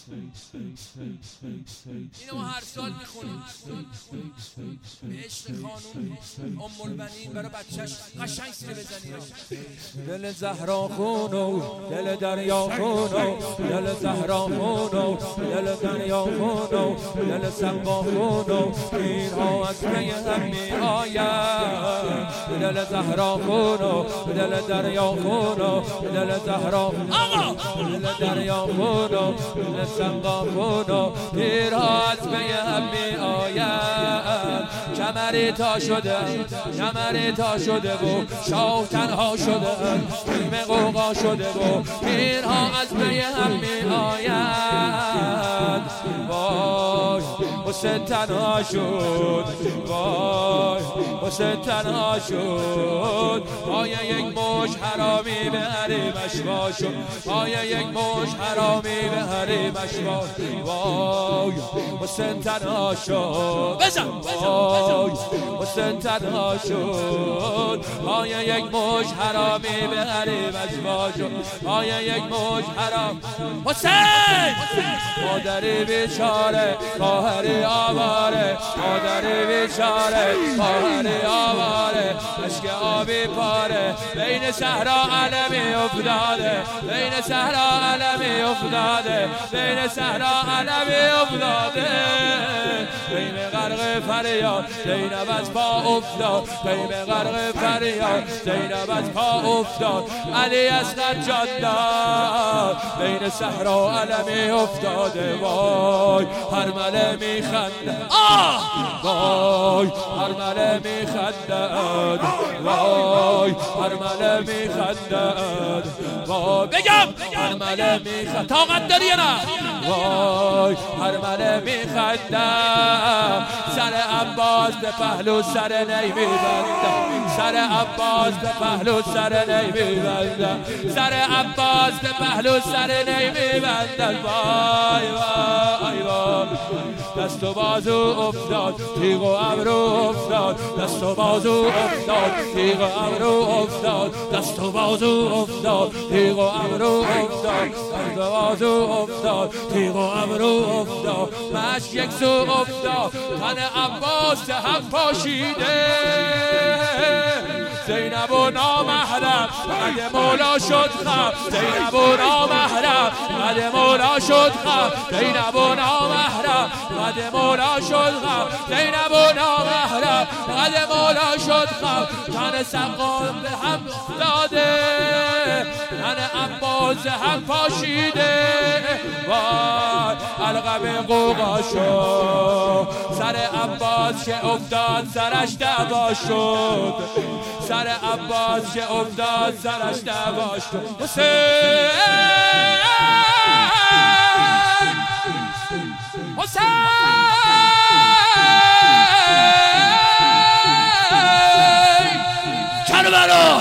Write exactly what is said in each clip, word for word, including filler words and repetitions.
اینو ما هر سال میخونیم به عشق خانوم ام البنین برای بچهش قشنگ سینه بزنی. دل زهرا خونو دل دریا خونو دل زهرا خونو دل دریا خونو دل سبا خونو اینها از پی هم می آید. دل زهرا خونو دل دریا خونو دل زهرا دل دریا خونو دل سبا خونو اینها از پی هم می آید. کمری تا شده کمری تا شده و شاه تنها شده فیلم قوقا شده و اینها از پی هم می آید. وای حسین تنها شد وای حسین تنها شد پای یک موش حرامی به حریمش وا شد پای یک موش حرامی به حریمش وا وای حسین تنها شد بزن وای حسین تنها شد پای یک موش حرامی به حریمش وا شد پای یک موش حرام حسین مادری بیچاره خواهری آواره مادری بیچاره خواهری آواره اشک آبی پاره بین صحرا علمی افتاده بین صحرا علمی افتاده بین صحرا علمی افتاده بین غرق فریاد زینب از پا افتاد بین غرق فریاد زینب از پا افتاد علی اصغر جان داد بین صحرا علمی افتاده وای هر مله میخنده آه وای هر مله میخندد وای هر مله میخندد وای بگم هر مله میخند طاقت داری یا نه وای هر مله میخندد سر عباس به پهلو سر نی میبندم سر عباس به پهلو سر نی میبندم سر عباس به پهلو سر نی میبندم وای وای وای دست و بازو افتاد تیغ و ابرو افتاد دست و بازو افتاد تیغ و ابرو افتاد دست و بازو افتاد تیغ و ابرو افتاد دست و بازو افتاد تیغ و ابرو افتاد مش یک سو افتاد تن عباس هم پاشیده زینب و نامحرم قد مولا شد خم زینب و نامحرم قد مولا شد خم زینب و نامحرم قد مولا شد خم زینب و نامحرم قد مولا شد خم تن سقام به هم داده تن عباس هم پاشیده وای القم قوقا شد سر عباس که افتاد سرش دعوا شد سر عباس که افتاد سرش دعوا شد حسین حسین کربلا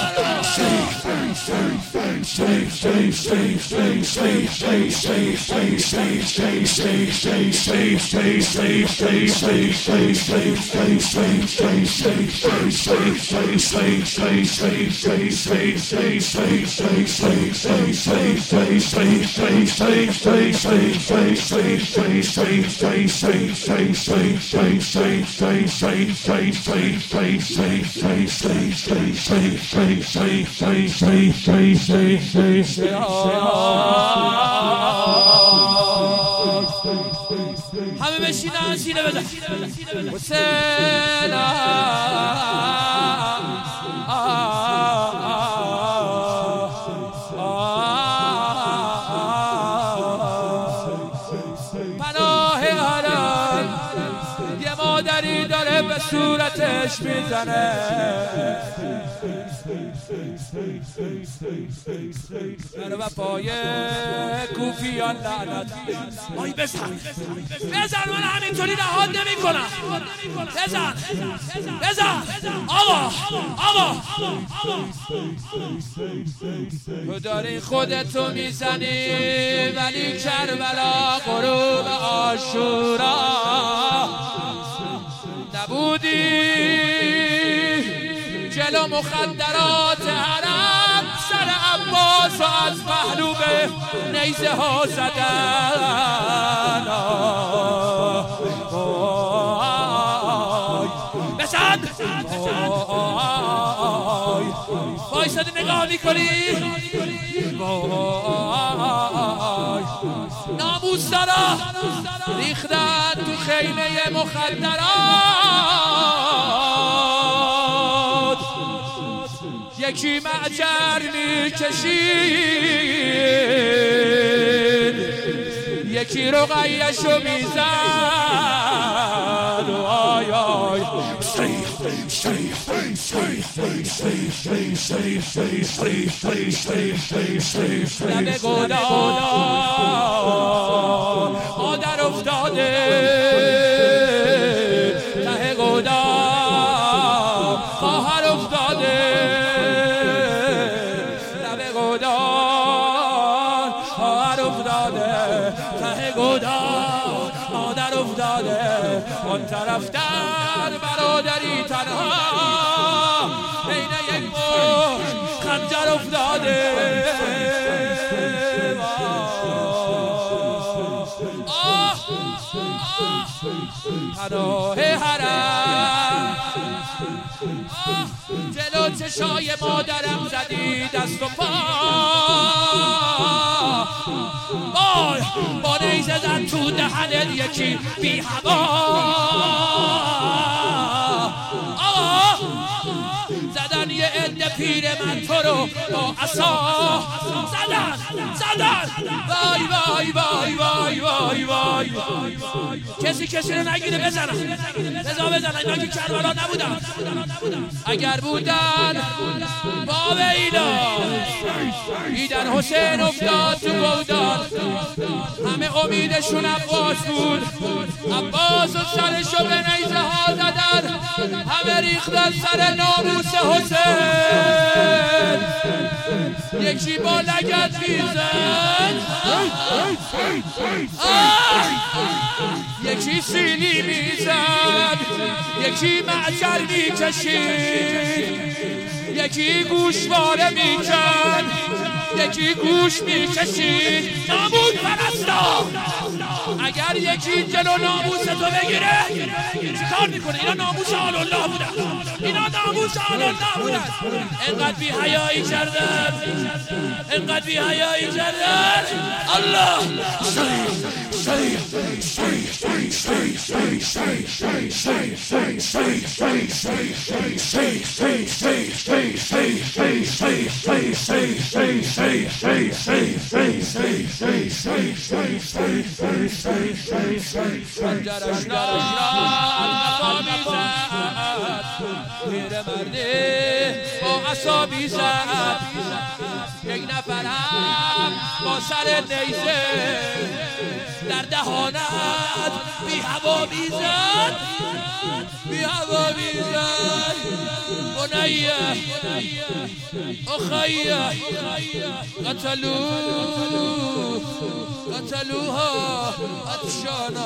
همه بشینن سینه بزن حسین پناه حرم یه مادری داره به صورتش میزنه در وفای کوفیان لعنت آی بزن بزن من همینطوری نهاد نمی کنم بزن بزن آقا آقا تو داری خودتو میزنی ولی کربلا غروب عاشورا نبودی جلو مخدرات حرم سر عباس و از پهلو به نیزه ها زدن شده نگاه میکنی وای ناموس دارا ریختن تو خیمه مخدرات یکی معجر میکشید یکی رقیه‌شو میزد وای وای لب گودان مادر افتاده ته گودان خواهر افتاده لب گودان خواهر افتاده ته گودان مادر افتاده آن طرف در برادری تنها بین یک مشت خنجر افتاده آه پناه حرم جلو چشای مادرم زدی دست و پا آی با نیزه زد تو دهنت یکی بی هوا آه زدن یه عده پیر من تو رو با عصا زدن زدن وای وای وای وای وای وای کسی کسی رو نگیره بزنن رضا بزنن اینا که کربلا نبودن اگر بودن باب اینا دیدن حسین افتاد تو گودان همه امیدشون عباس بود عباس و سرشو به نیزه ها زدن همه ریختن سر ناموس حسین یکی با لگد میزد یکی سیلی میزد یکی معجل میکشید یکی گوشواره میکرد یکی گوش میکشید ناموس پرستا اگر یکی جلو ناموس تو بگیره چیکار میکنه؟ اینا ناموس آل الله بودن اینا ناموس آل الله بودن انقدر بی حیایی کردن انقدر بی حیایی کردن الله خنجرش را عصا میزد پیر مرده با عصا میزد یک نفرم با سر نیزه در دهانت بی هوا میزد بی هوا میزد بنیه اخیه قتلو قتلوها عطشانا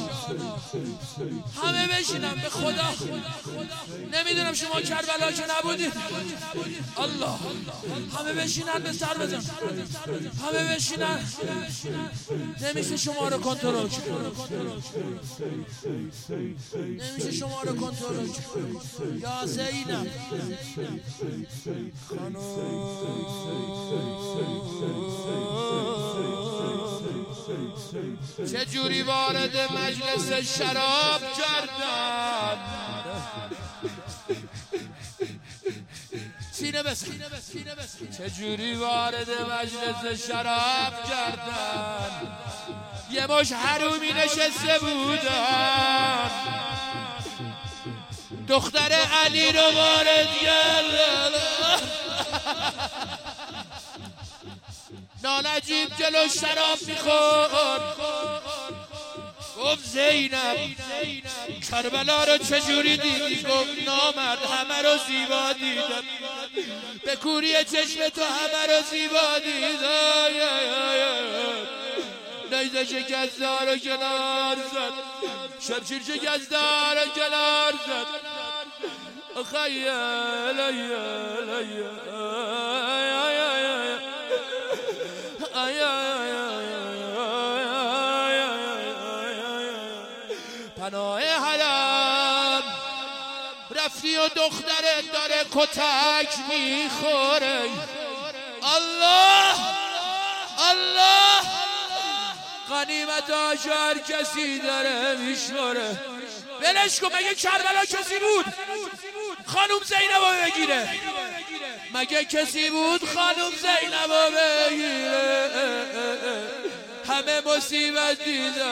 همه بشینم به خدا نمیدونم شما کربلا که نبودید الله همه بشینن به سر بزن همه بشینن نمیشه شما رو کنترل نمیشه شما رو کنترل یا زینب چه جوری وارد مجلس شراب کردن سینه بس چه جوری وارد مجلس شراب کردن یه مش حرومی نشسته بودن دختر علی رو وارد کردن نانجیب جلو شراب میخورد گفت زینب کربلا رو چجوری دیدی؟ گفت نامرد همه رو زیبا دیدم به کوری چشم تو همه رو زیبا دیدم نیزه شکستار رو کنار زد شمشیر شکستار رو کنار زد خیال پناه حرم رفتی و دخترت داره کتک میخوره. الله الله غنیمت هاش هر کسی داره میشماره. ولش کن، مگه کربلا کسی بود خانوم زینبو بگیره؟ مگه کسی بود خانوم زینبو بگیره؟ همه مصیبت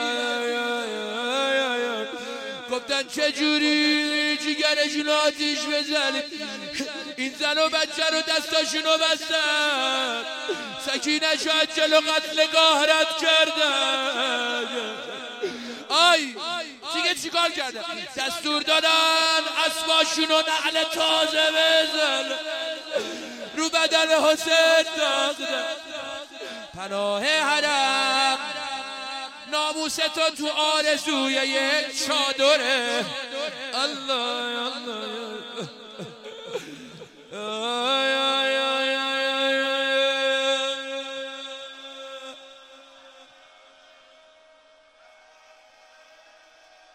دیدن، گفتن چجوری جگرشون آتیش بزنی. این زن و بچه رو دستاشونو بستن، سکینه شاید جلو قتلگاه رد کردن. آی دیگه چیکار کردن؟ دستور دادن اسباشونو نعل تازه بزن، رو بدن حسین داختن. پناه حرم ناموس تو تو آرزوی یک چادره.